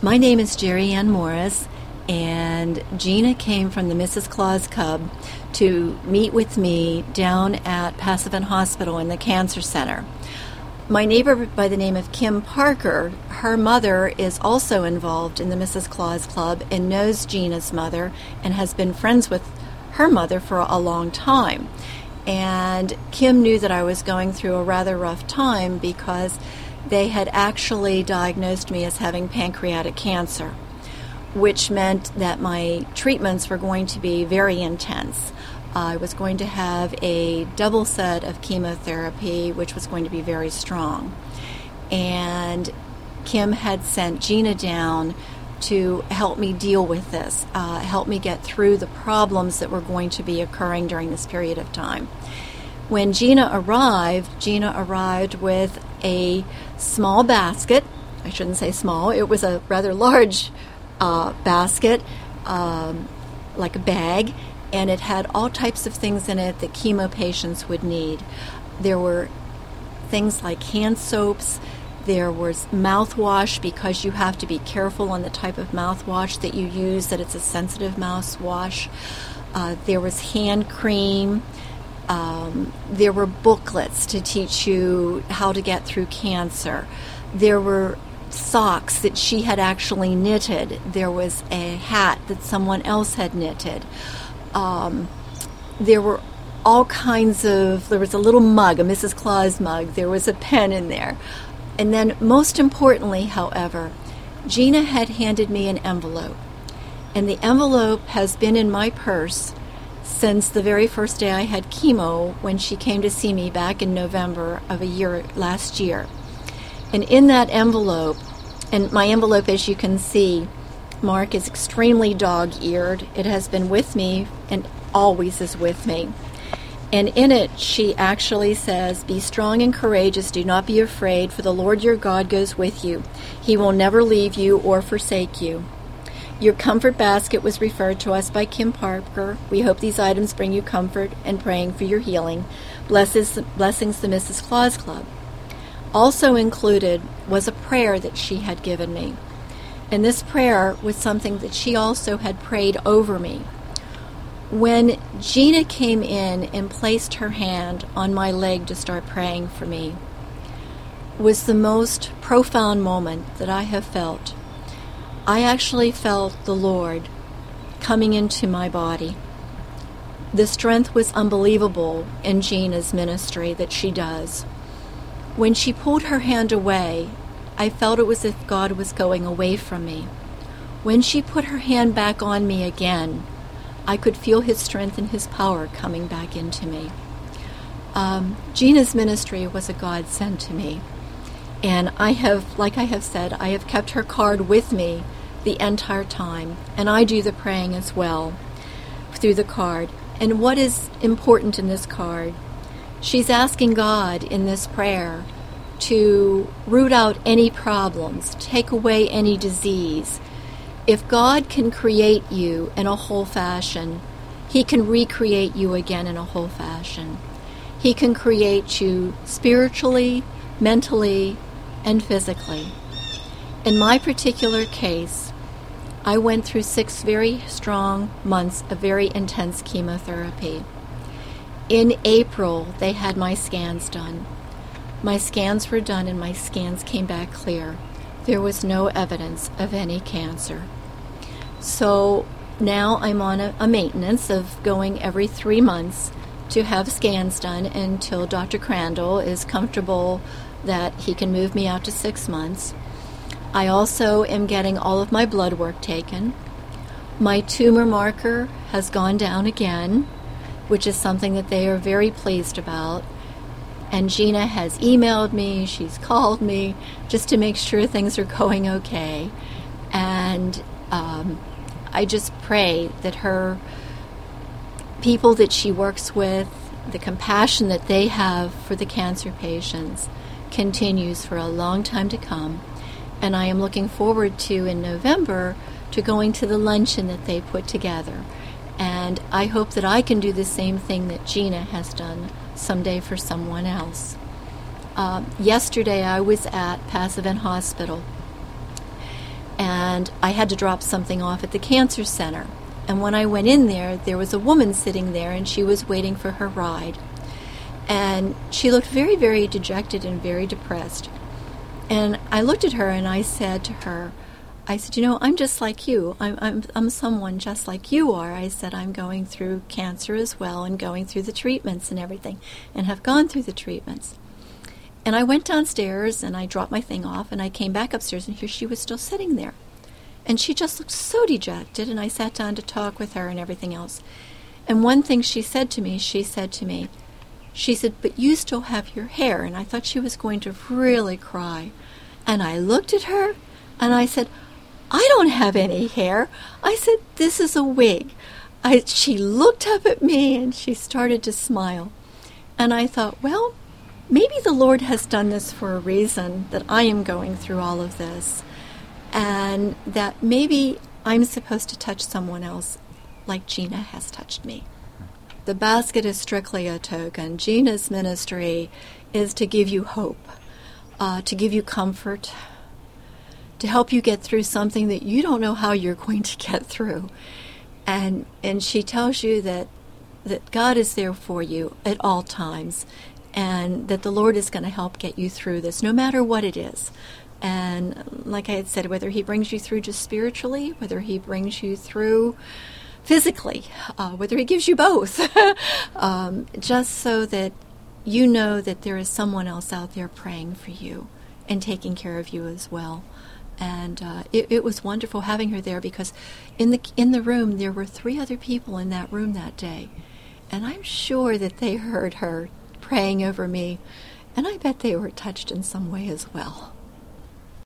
My name is Jerry Ann Morris, and Gina came from the Mrs. Claus Club to meet with me down at Passavant Hospital in the Cancer Center. My neighbor by the name of Kim Parker, her mother is also involved in the Mrs. Claus Club and knows Gina's mother and has been friends with her mother for a long time. And Kim knew that I was going through a rather rough time because they had actually diagnosed me as having pancreatic cancer, which meant that my treatments were going to be very intense. I was going to have a double set of chemotherapy, which was going to be very strong. And Kim had sent Gina down to help me deal with this, help me get through the problems that were going to be occurring during this period of time. When Gina arrived with a small basket. I shouldn't say small. It was a rather large basket, like a bag, and it had all types of things in it that chemo patients would need. There were things like hand soaps. There was mouthwash, because you have to be careful on the type of mouthwash that you use, that it's a sensitive mouthwash. There was hand cream. There were booklets to teach you how to get through cancer. There were socks that she had actually knitted. There was a hat that someone else had knitted. There were all kinds of, there was a little mug, a Mrs. Claus mug. There was a pen in there. And then most importantly, however, Gina had handed me an envelope. And the envelope has been in my purse since the very first day I had chemo, when she came to see me back in November of last year. And in that envelope, and my envelope, as you can see, Mark, is extremely dog-eared. It has been with me and always is with me. And in it, she actually says, "Be strong and courageous, do not be afraid, for the Lord your God goes with you. He will never leave you or forsake you." Your comfort basket was referred to us by Kim Parker. We hope these items bring you comfort and praying for your healing. Blessings, the Mrs. Claus Club. Also included was a prayer that she had given me. And this prayer was something that she also had prayed over me. When Gina came in and placed her hand on my leg to start praying for me, was the most profound moment that I have felt. I actually felt the Lord coming into my body. The strength was unbelievable in Gina's ministry that she does. When she pulled her hand away, I felt it was as if God was going away from me. When she put her hand back on me again, I could feel his strength and his power coming back into me. Gina's ministry was a godsend to me. And I have, like I have said, I have kept her card with me the entire time. And I do the praying as well through the card. And what is important in this card? She's asking God in this prayer to root out any problems, take away any disease. If God can create you in a whole fashion, he can recreate you again in a whole fashion. He can create you spiritually, mentally, and physically. In my particular case, I went through 6 very strong months of very intense chemotherapy. In April, they had my scans done. My scans were done and my scans came back clear. There was no evidence of any cancer. So now I'm on a maintenance of going every 3 months to have scans done until Dr. Crandall is comfortable that he can move me out to 6 months. I also am getting all of my blood work taken. My tumor marker has gone down again, which is something that they are very pleased about. And Gina has emailed me, she's called me, just to make sure things are going okay. And I just pray that her people that she works with, the compassion that they have for the cancer patients, continues for a long time to come. And I am looking forward to, in November, to going to the luncheon that they put together. And I hope that I can do the same thing that Gina has done someday for someone else. Yesterday I was at Passavant Hospital. and I had to drop something off at the cancer center. And when I went in there was a woman sitting there, and she was waiting for her ride. And she looked very, very dejected and very depressed. And I looked at her and I said to her, I said, I'm just like you. I'm someone just like you are. I said, I'm going through cancer as well and going through the treatments and everything, and have gone through the treatments. And I went downstairs and I dropped my thing off, and I came back upstairs, and here she was still sitting there. And she just looked so dejected, and I sat down to talk with her and everything else. And one thing she said to me, she said, but you still have your hair. And I thought she was going to really cry. And I looked at her and I said, I don't have any hair. I said, this is a wig. She looked up at me and she started to smile. And I thought, well, maybe the Lord has done this for a reason, that I am going through all of this. And that maybe I'm supposed to touch someone else like Gina has touched me. The basket is strictly a token. Gina's ministry is to give you hope, to give you comfort, to help you get through something that you don't know how you're going to get through. And she tells you that God is there for you at all times, and that the Lord is going to help get you through this, no matter what it is. And like I had said, whether he brings you through just spiritually, whether he brings you through physically, whether he gives you both, just so that you know that there is someone else out there praying for you and taking care of you as well. And it was wonderful having her there, because in the room there were 3 other people in that room that day, and I'm sure that they heard her praying over me, and I bet they were touched in some way as well.